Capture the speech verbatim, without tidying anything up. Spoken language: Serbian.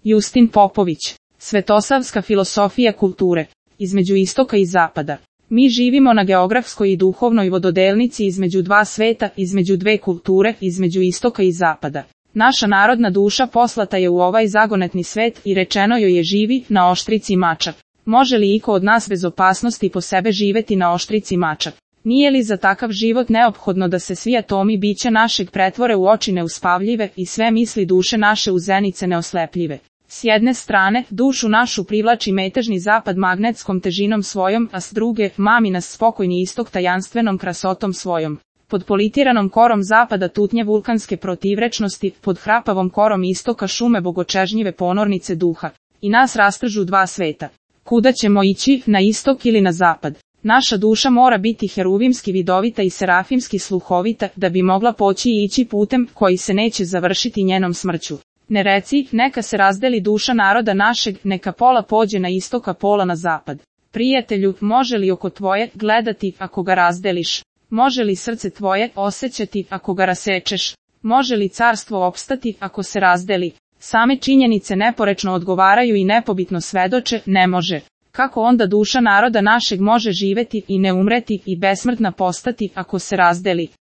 Justin Popović. Svetosavska filosofija kulture. Između istoka i zapada. Mi živimo na geografskoj i duhovnoj vododelnici između dva sveta, između dve kulture, između istoka i zapada. Naša narodna duša poslata je u ovaj zagonetni svet i rečeno joj je živi na oštrici mačak. Može li iko od nas bez opasnosti po sebe živeti na oštrici mačak? Nije li za takav život neophodno da se svi atomi bića našeg pretvore u oči neuspavljive i sve misli duše naše u zenice neoslepljive? S jedne strane, dušu našu privlači metežni zapad magnetskom težinom svojom, a s druge, mami nas spokojni istok tajanstvenom krasotom svojom. Pod politiranom korom zapada tutnje vulkanske protivrečnosti, pod hrapavom korom istoka šume bogočežnjive ponornice duha. I nas rastržu dva sveta. Kuda ćemo ići, na istok ili na zapad? Naša duša mora biti heruvimski vidovita i serafimski sluhovita, da bi mogla poći i ići putem koji se neće završiti njenom smrću. Ne reci, neka se razdeli duša naroda našeg, neka pola pođe na istok, a pola na zapad. Prijatelju, može li oko tvoje gledati ako ga razdeliš? Može li srce tvoje osjećati ako ga rasečeš? Može li carstvo opstati ako se razdeli? Same činjenice neporečno odgovaraju i nepobitno svedoče, ne može. Kako onda duša naroda našeg može živeti i ne umreti i besmrtna postati ako se razdeli?